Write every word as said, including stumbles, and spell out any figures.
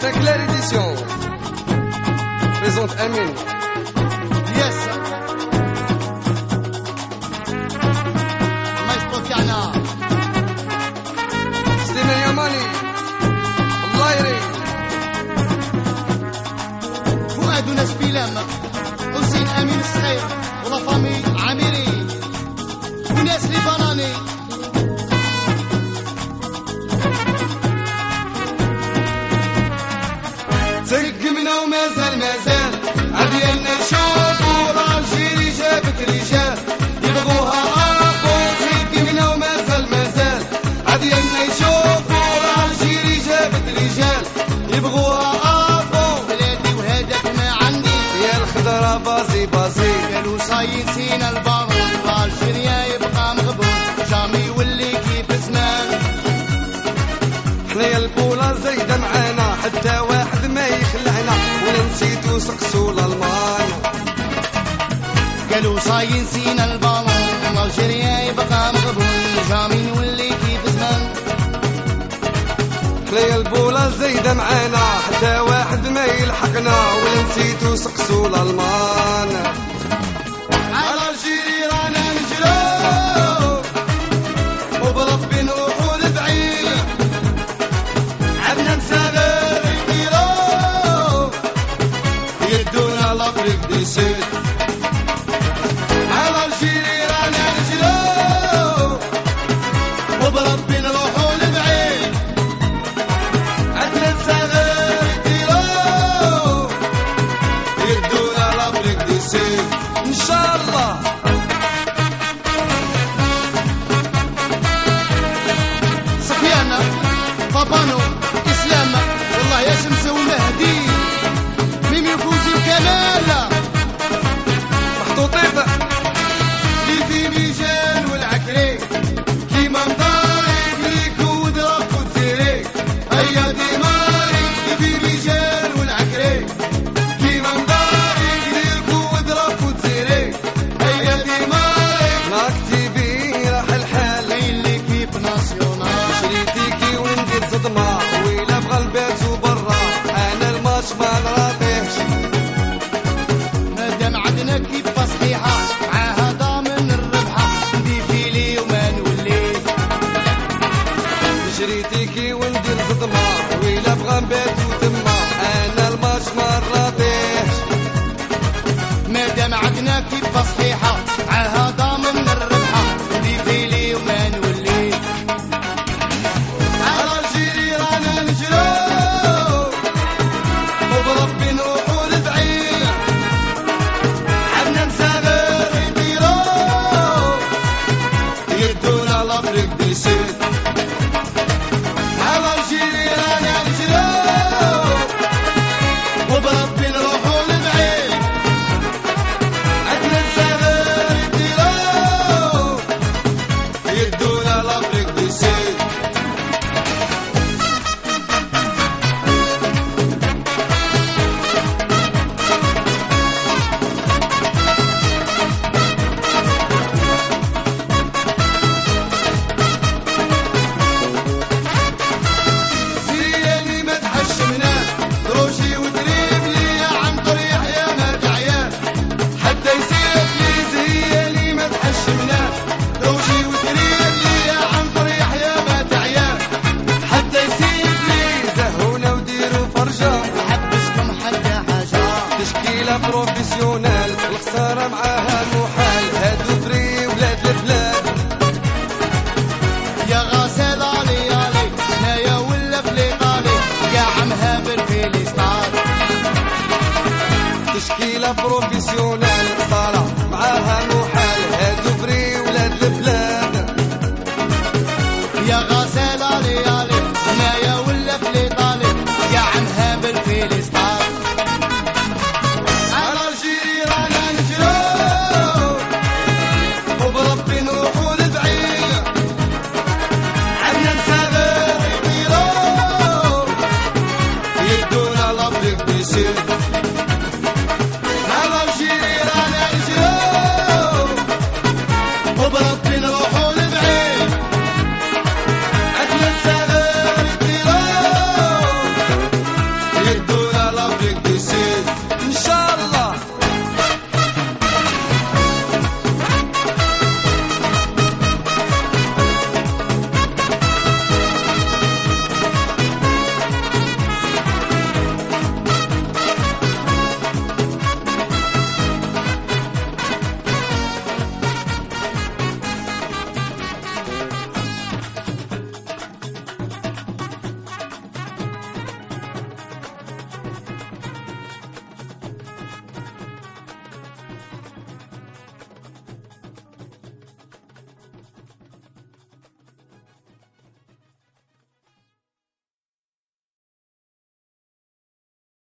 Sinclair Edition présente Amin. Yes. Maestro Tiana. سليمان يماني الله يري. فؤاد وناس بيلام. حسين أمين الصغير ولا فامي عامري وناس لبناني. تقمنا ومازال مازال عديالنا نشوفوا الجيري جابت رجال يبغوها ابو. تقمنا ومازال مازال عديالنا يشوفوا الجيري جابت رجال يبغوها ابو. بلادي وهداك ما عندي يا الخضرة بازي بازي قالوا صاين سينا البارون والجيريا يبقى مغبون جامي يولي كيف زمان. حنايا البولة زايدة معانا حتى واحد ما يخلعنا ولا نسيتو سقسو الالمان. قالوا صاين سينا البارون والجيريا يبقى مغبون جامي يولي كيف زمان. حنايا البولة زايدة معانا حتى واحد ما يلحقنا ولا نسيتو سقسو الالمان. على الجيري رانا نجرو وبربي نروحو لبعيد عدنا نسافر يديرو يدونا لافريك دي سود. على الجيري رانا نجرو وبربي نروحو لبعيد عدنا نسافر يديرو يدونا لافريك دي سود ان شاء الله. سفيانة فابانو إسلام والله يا شمس ومهدي ميم يفوزي وكمال محطوطين اللي في ميجان والعكري كيما مضارب ليك وضرب وتزيري. هيا ديماري اللي في ميجان والعكري كيما مضارب ليك وضرب وتزيري. هيا ديماري نكتبي راح الحال كاين اللي كيف ناسيونال شريتيكي وندير صدمة ويلا بغى البيت وبرا انا الماتش ما نراضيهش. مادام عندنا كيف صحيحة معاها ضامن الربحة نديفيلي وما نولي. شريتيكي وندير صدمة ويلا بغى نبات